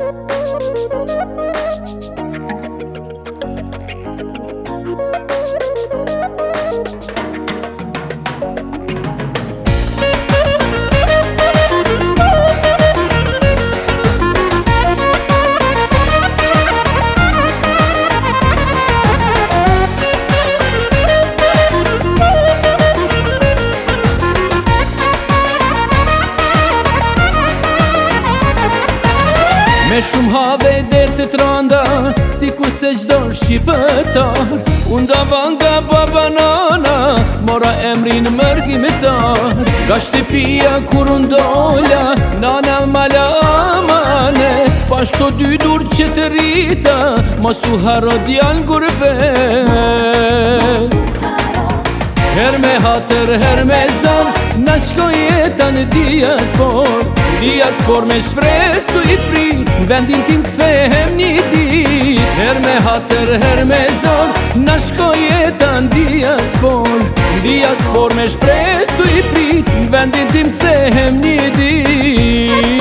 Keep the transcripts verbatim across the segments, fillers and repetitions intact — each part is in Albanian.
Me shumë have dhe të tranda, si ku se gjdo shqipëtar. Unë dava nga baba nana, mora emrin mërgimitar. Ka shtëpia kur unë dolla, nana mala amane. Pash këto dy dur që të rita, mosu haro djallë gurbet. Her me hatër, her me zan, na shkoj jeta në diaspor. Diaspor me shpres tu i prit, vendin tim kthehem një dit. Her me hatër, her me zan, na shkoj jeta në diaspor. Diaspor me shpres tu i prit, vendin tim kthehem një dit.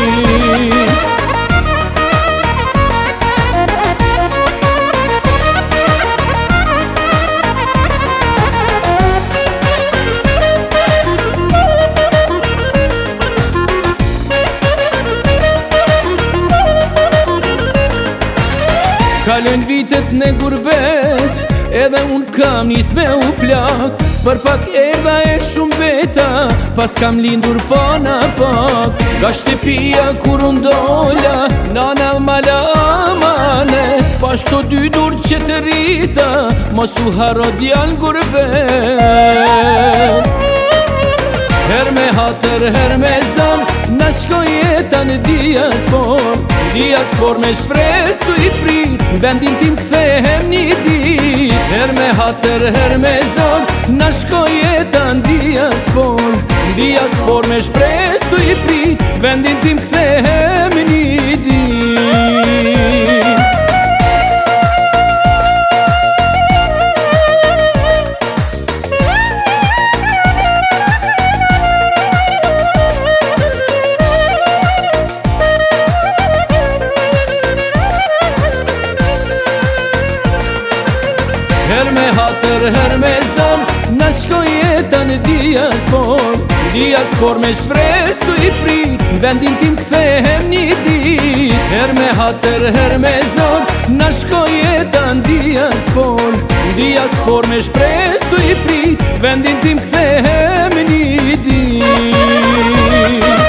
Kalen vitet në gurbet, edhe unë kam nis me u plak. Për pak erdha e shumë beta, pas kam lindur pa na fak. Ka shtëpia kur unë dolla, nana mala amane. Pash këto dy dur që të rita, mosu haro djallë gurbet. Her me hatër, her me zan, na shkoj jeta në diaspor. Diaspor me shpres tu i prit, vendin tim kthehem një dit. Her me hatër, her me zan, na shkoj jeta në diaspor. Diaspor me shpres tu i prit, vendin tim kthehem një dit. Her me hatër, her me zan, na shkoj jeta në diaspor. Diaspor me shpres tu i prit, vendin tim kthehem një dit. Her me hatër, her me zan, na shkoj jeta në diaspor. Diaspor me shpres tu i prit, vendin tim kthehem një dit.